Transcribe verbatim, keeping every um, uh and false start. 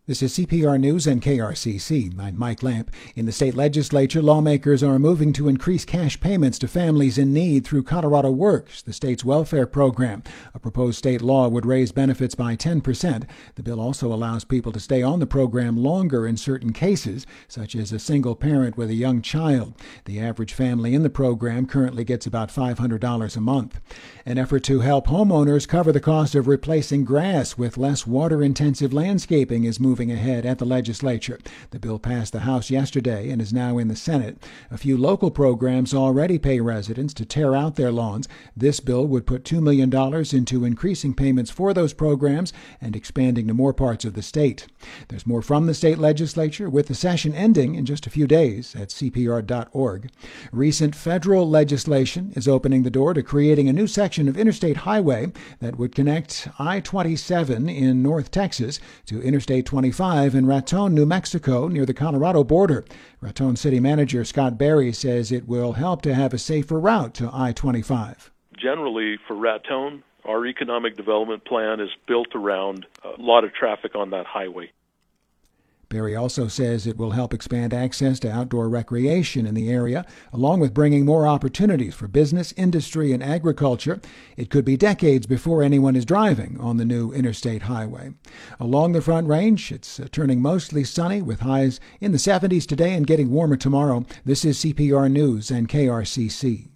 This is C P R News and K R C C. I'm Mike Lamp. In the state legislature, lawmakers are moving to increase cash payments to families in need through Colorado Works, the state's welfare program. A proposed state law would raise benefits by ten percent. The bill also allows people to stay on the program longer in certain cases, such as a single parent with a young child. The average family in the program currently gets about five hundred dollars a month. An effort to help homeowners cover the cost of replacing grass with less water-intensive landscaping is moving moving ahead at the legislature. The bill passed the House yesterday and is now in the Senate. A few local programs already pay residents to tear out their lawns. This bill would put two million dollars into increasing payments for those programs and expanding to more parts of the state. There's more from the state legislature, with the session ending in just a few days at C P R dot org. Recent federal legislation is opening the door to creating a new section of interstate highway that would connect I twenty-seven in North Texas to Interstate twenty-five in Raton, New Mexico, near the Colorado border. Raton City Manager Scott Berry says it will help to have a safer route to I twenty-five. Generally, for Raton, our economic development plan is built around a lot of traffic on that highway. Berry also says it will help expand access to outdoor recreation in the area, along with bringing more opportunities for business, industry, and agriculture. It could be decades before anyone is driving on the new interstate highway. Along the Front Range, it's uh, turning mostly sunny with highs in the seventies today and getting warmer tomorrow. This is C P R News and K R C C.